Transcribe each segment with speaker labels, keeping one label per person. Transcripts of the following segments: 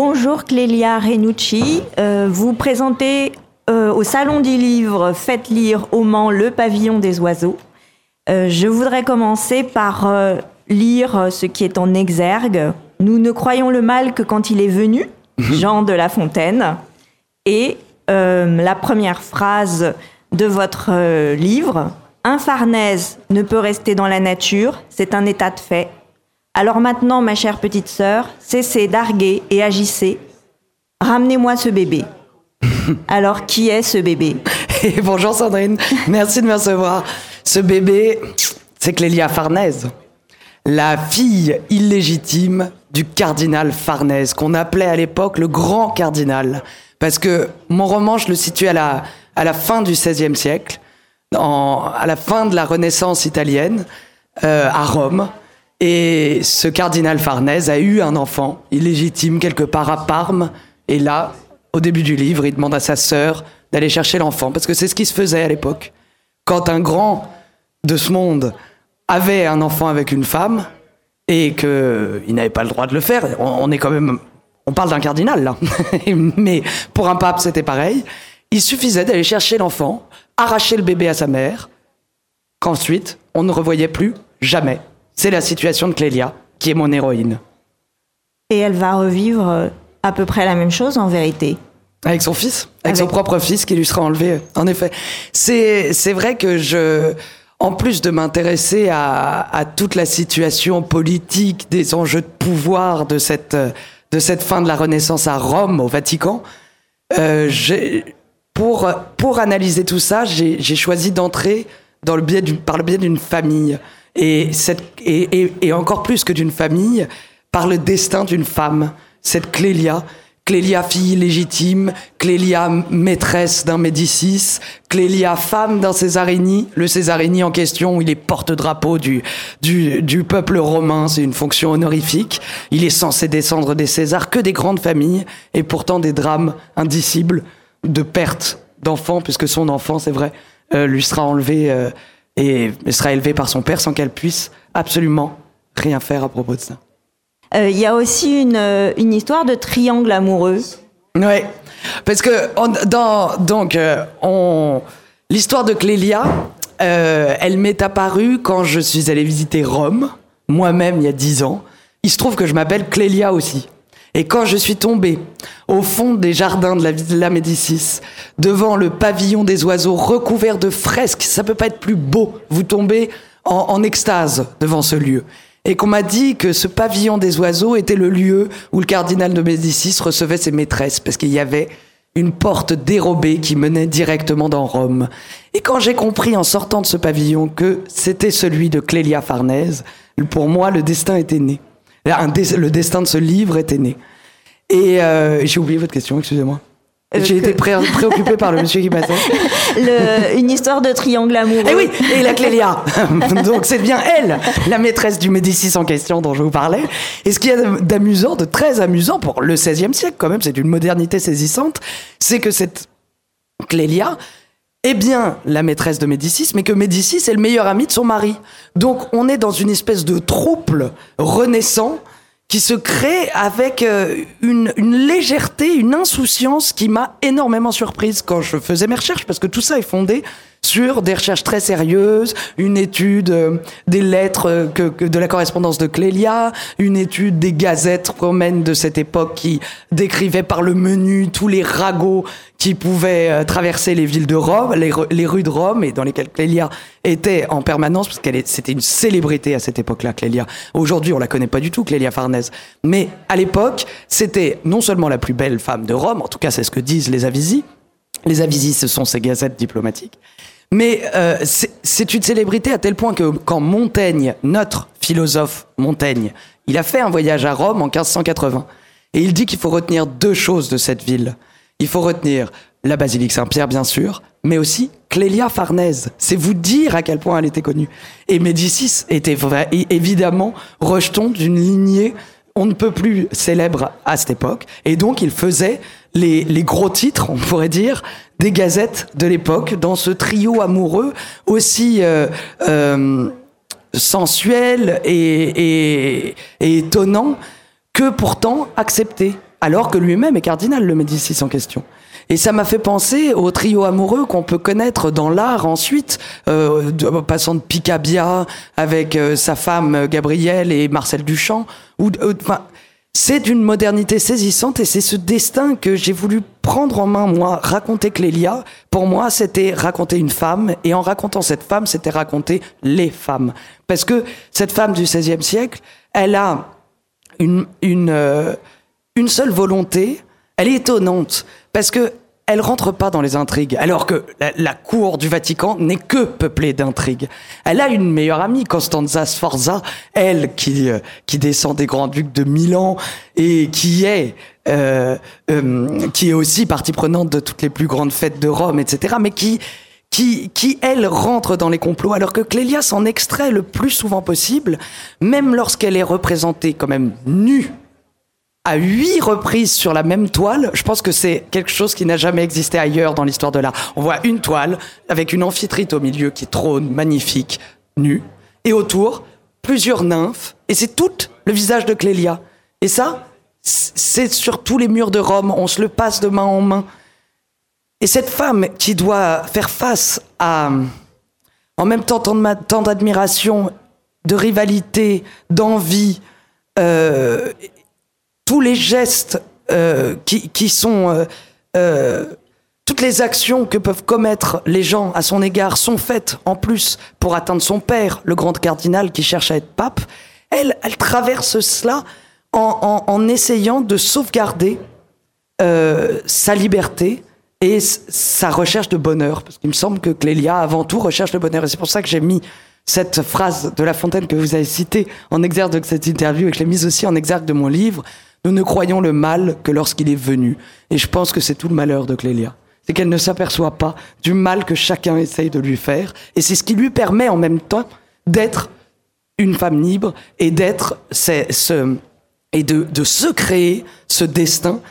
Speaker 1: Bonjour Clélia Renucci, vous présentez au Salon du Livre Faites lire au Mans le pavillon des oiseaux. Je voudrais commencer par lire ce qui est en exergue. Nous ne croyons le mal que quand il est venu, Jean de La Fontaine. Et la première phrase de votre livre, un Farnèse ne peut rester dans la nature, c'est un état de fait. Alors maintenant, ma chère petite sœur, cessez d'arguer et agissez. Ramenez-moi ce bébé. Alors, qui est ce bébé ?
Speaker 2: Et bonjour Sandrine, merci de me recevoir. Ce bébé, c'est Clélia Farnèse, la fille illégitime du cardinal Farnèse, qu'on appelait à l'époque le grand cardinal. Parce que mon roman, je le situe à la fin du XVIe siècle, à la fin de la Renaissance italienne, à Rome. Et ce cardinal Farnèse a eu un enfant illégitime quelque part à Parme. Et là, au début du livre, il demande à sa sœur d'aller chercher l'enfant. Parce que c'est ce qui se faisait à l'époque. Quand un grand de ce monde avait un enfant avec une femme et qu'il n'avait pas le droit de le faire, on parle d'un cardinal là, mais pour un pape c'était pareil, il suffisait d'aller chercher l'enfant, arracher le bébé à sa mère, qu'ensuite on ne revoyait plus jamais. C'est la situation de Clélia, qui est mon héroïne.
Speaker 1: Et elle va revivre à peu près la même chose en vérité.
Speaker 2: Avec son fils, avec son propre fils qui lui sera enlevé, en effet. C'est vrai que en plus de m'intéresser à toute la situation politique, des enjeux de pouvoir de cette fin de la Renaissance à Rome, au Vatican, pour analyser tout ça, j'ai choisi d'entrer par le biais d'une famille. Et encore plus que d'une famille, par le destin d'une femme, cette Clélia, fille illégitime, Clélia, maîtresse d'un Médicis, Clélia, femme d'un Césarini, le Césarini en question, où il est porte-drapeau du peuple romain, c'est une fonction honorifique, il est censé descendre des Césars, que des grandes familles, et pourtant des drames indicibles de perte d'enfants, puisque son enfant, c'est vrai, lui sera enlevé et sera élevé par son père sans qu'elle puisse absolument rien faire à propos de ça.
Speaker 1: Il y a aussi une histoire de triangle amoureux.
Speaker 2: Oui, parce que l'histoire de Clélia, elle m'est apparue quand je suis allé visiter Rome, moi-même il y a 10 ans. Il se trouve que je m'appelle Clélia aussi. Et quand je suis tombée au fond des jardins de la Villa Médicis, devant le pavillon des oiseaux recouvert de fresques, ça peut pas être plus beau, vous tombez en extase devant ce lieu. Et qu'on m'a dit que ce pavillon des oiseaux était le lieu où le cardinal de Médicis recevait ses maîtresses, parce qu'il y avait une porte dérobée qui menait directement dans Rome. Et quand j'ai compris en sortant de ce pavillon que c'était celui de Clélia Farnèse, pour moi le destin était né. Le destin de ce livre était né. Et j'ai oublié votre question, excusez-moi. J'ai été préoccupé par le monsieur qui passait.
Speaker 1: Une histoire de triangle amoureux.
Speaker 2: Eh oui, et la Clélia. Donc c'est bien elle, la maîtresse du Médicis en question dont je vous parlais. Et ce qu'il y a d'amusant, de très amusant pour le XVIe siècle quand même, c'est d'une modernité saisissante, c'est que cette Clélia est bien la maîtresse de Médicis, mais que Médicis est le meilleur ami de son mari. Donc on est dans une espèce de trouble renaissant qui se crée avec une légèreté, une insouciance qui m'a énormément surprise quand je faisais mes recherches, parce que tout ça est fondé sur des recherches très sérieuses, une étude des lettres de la correspondance de Clélia, une étude des gazettes romaines de cette époque qui décrivaient par le menu tous les ragots qui pouvaient traverser les villes de Rome, les rues de Rome, et dans lesquelles Clélia était en permanence, parce c'était une célébrité à cette époque-là, Clélia. Aujourd'hui, on la connaît pas du tout, Clélia Farnèse. Mais à l'époque, c'était non seulement la plus belle femme de Rome, en tout cas c'est ce que disent les Avisi. Les Avisi, ce sont ces gazettes diplomatiques. Mais c'est une célébrité à tel point que quand Montaigne, notre philosophe Montaigne, il a fait un voyage à Rome en 1580, et il dit qu'il faut retenir 2 choses de cette ville. Il faut retenir la basilique Saint-Pierre, bien sûr, mais aussi Clélia Farnèse. C'est vous dire à quel point elle était connue. Et Médicis était évidemment rejeton d'une lignée on ne peut plus célèbre à cette époque. Et donc, il faisait les gros titres, on pourrait dire, des gazettes de l'époque, dans ce trio amoureux aussi sensuel et étonnant, que pourtant accepté. alors que lui-même est cardinal, le Médicis en question. Et ça m'a fait penser au trio amoureux qu'on peut connaître dans l'art ensuite, passant de Picabia avec sa femme Gabrielle et Marcel Duchamp. C'est d'une modernité saisissante et c'est ce destin que j'ai voulu prendre en main, moi. Raconter Clélia, pour moi, c'était raconter une femme, et en racontant cette femme, c'était raconter les femmes. Parce que cette femme du XVIe siècle, elle a une seule volonté. Elle est étonnante parce que elle rentre pas dans les intrigues, alors que la cour du Vatican n'est que peuplée d'intrigues. Elle a une meilleure amie, Costanza Sforza, elle qui descend des grands-ducs de Milan et qui est aussi partie prenante de toutes les plus grandes fêtes de Rome, etc. Mais qui elle rentre dans les complots, alors que Clélia s'en extrait le plus souvent possible, même lorsqu'elle est représentée quand même nue à 8 reprises sur la même toile. Je pense que c'est quelque chose qui n'a jamais existé ailleurs dans l'histoire de l'art. On voit une toile avec une amphitrite au milieu qui trône, magnifique, nue, et autour, plusieurs nymphes, et c'est tout le visage de Clélia. Et ça, c'est sur tous les murs de Rome, on se le passe de main en main. Et cette femme qui doit faire face à, en même temps, tant d'admiration, de rivalité, d'envie, tous les gestes qui sont... toutes les actions que peuvent commettre les gens à son égard sont faites, en plus, pour atteindre son père, le grand cardinal qui cherche à être pape. Elle traverse cela en essayant de sauvegarder sa liberté et sa recherche de bonheur. Parce qu'il me semble que Clélia, avant tout, recherche le bonheur. Et c'est pour ça que j'ai mis cette phrase de La Fontaine que vous avez citée en exergue de cette interview et que je l'ai mise aussi en exergue de mon livre. Nous ne croyons le mal que lorsqu'il est venu. Et je pense que c'est tout le malheur de Clélia. C'est qu'elle ne s'aperçoit pas du mal que chacun essaye de lui faire. Et c'est ce qui lui permet en même temps d'être une femme libre et d'être de se créer ce destin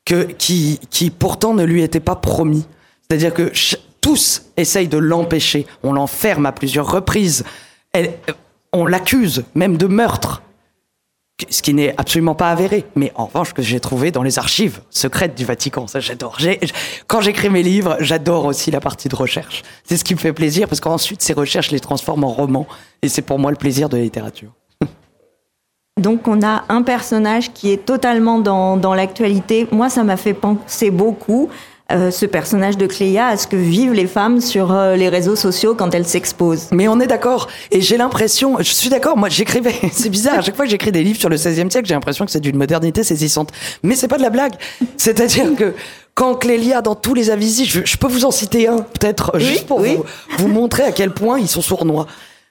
Speaker 2: qui pourtant ne lui était pas promis. C'est-à-dire que tous essayent de l'empêcher. On l'enferme à plusieurs reprises. On l'accuse même de meurtre. Ce qui n'est absolument pas avéré, mais en revanche que j'ai trouvé dans les archives secrètes du Vatican. Ça, j'adore. Quand j'écris mes livres, j'adore aussi la partie de recherche. C'est ce qui me fait plaisir, parce qu'ensuite, ces recherches les transforment en romans, et c'est pour moi le plaisir de la littérature.
Speaker 1: Donc, on a un personnage qui est totalement dans l'actualité. Moi, ça m'a fait penser beaucoup, ce personnage de Clélia, à ce que vivent les femmes sur les réseaux sociaux quand elles s'exposent.
Speaker 2: Mais on est d'accord. Et j'ai l'impression, je suis d'accord, moi j'écrivais, c'est bizarre, à chaque fois que j'écris des livres sur le XVIe siècle, j'ai l'impression que c'est d'une modernité saisissante. Mais c'est pas de la blague. C'est-à-dire que quand Clélia, dans tous les avisis, je peux vous en citer un, peut-être, juste pour vous montrer à quel point ils sont sournois.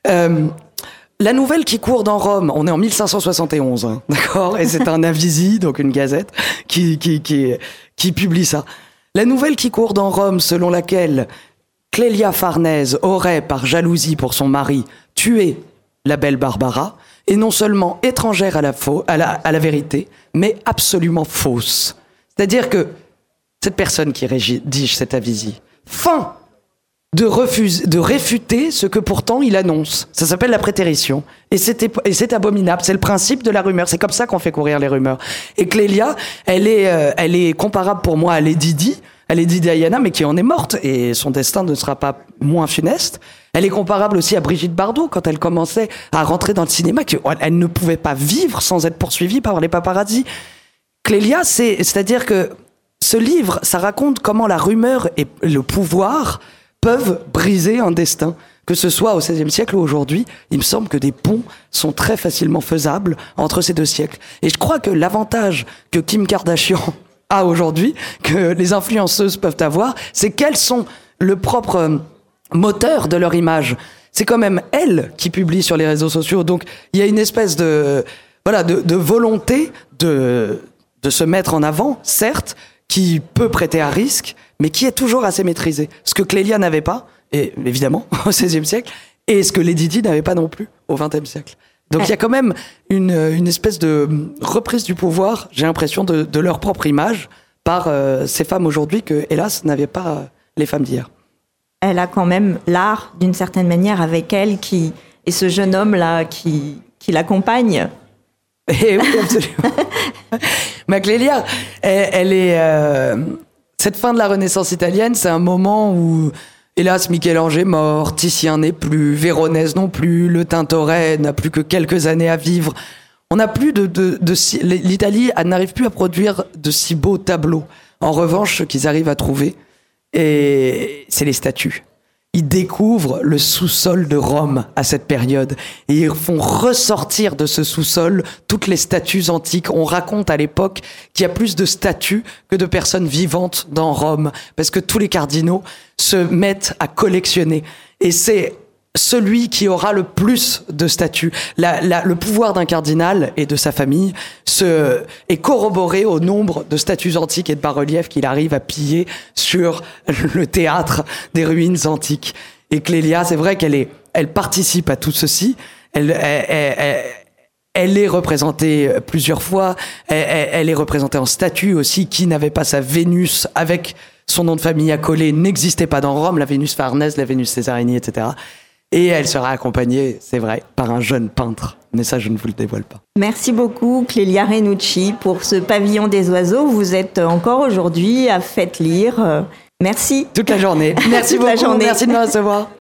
Speaker 2: La nouvelle qui court dans Rome, on est en 1571, hein, d'accord? Et c'est un avisi, donc une gazette, qui publie ça. La nouvelle qui court dans Rome, selon laquelle Clélia Farnèse aurait, par jalousie pour son mari, tué la belle Barbara, est non seulement étrangère à la vérité, mais absolument fausse. C'est-à-dire que cette personne qui rédige cet avisi feint de réfuter ce que pourtant il annonce. Ça s'appelle la prétérition. Et c'est abominable. C'est le principe de la rumeur. C'est comme ça qu'on fait courir les rumeurs. Et Clélia, elle est comparable pour moi à Lady Di, Diana, mais qui en est morte. Et son destin ne sera pas moins funeste. Elle est comparable aussi à Brigitte Bardot quand elle commençait à rentrer dans le cinéma, qu'elle ne pouvait pas vivre sans être poursuivie par les paparazzis. Clélia, c'est-à-dire que ce livre, ça raconte comment la rumeur et le pouvoir peuvent briser un destin, que ce soit au XVIe siècle ou aujourd'hui. Il me semble que des ponts sont très facilement faisables entre ces deux siècles. Et je crois que l'avantage que Kim Kardashian a aujourd'hui, que les influenceuses peuvent avoir, c'est qu'elles sont le propre moteur de leur image. C'est quand même elles qui publient sur les réseaux sociaux. Donc il y a une espèce de volonté de se mettre en avant, certes, qui peut prêter à risque, mais qui est toujours assez maîtrisé. Ce que Clélia n'avait pas, et évidemment, au XVIe siècle, et ce que Lady Di n'avait pas non plus au XXe siècle. Donc il y a quand même une espèce de reprise du pouvoir, j'ai l'impression, de leur propre image par ces femmes aujourd'hui que, hélas, n'avaient pas les femmes d'hier.
Speaker 1: Elle a quand même l'art, d'une certaine manière, avec elle, et ce jeune homme-là qui l'accompagne.
Speaker 2: Et oui, absolument. Ma Clélia, elle est... cette fin de la Renaissance italienne, c'est un moment où, hélas, Michel-Ange est mort, Titien n'est plus, Véronèse non plus, le Tintoret n'a plus que quelques années à vivre. On n'a plus l'Italie n'arrive plus à produire de si beaux tableaux. En revanche, ce qu'ils arrivent à trouver, c'est les statues. Ils découvrent le sous-sol de Rome à cette période et ils font ressortir de ce sous-sol toutes les statues antiques. On raconte à l'époque qu'il y a plus de statues que de personnes vivantes dans Rome parce que tous les cardinaux se mettent à collectionner. Et c'est celui qui aura le plus de statues. Le pouvoir d'un cardinal et de sa famille est corroboré au nombre de statues antiques et de bas-reliefs qu'il arrive à piller sur le théâtre des ruines antiques. Et Clélia, c'est vrai elle participe à tout ceci. Elle est représentée plusieurs fois. Elle est représentée en statue aussi. Qui n'avait pas sa Vénus avec son nom de famille accolé n'existait pas dans Rome. La Vénus Farnèse, la Vénus Césarini, etc. Et elle sera accompagnée, c'est vrai, par un jeune peintre. Mais ça, je ne vous le dévoile pas.
Speaker 1: Merci beaucoup, Clélia Renucci, pour ce pavillon des oiseaux. Vous êtes encore aujourd'hui à Faites lire. Merci.
Speaker 2: Toute la journée. Merci beaucoup. Merci de me recevoir.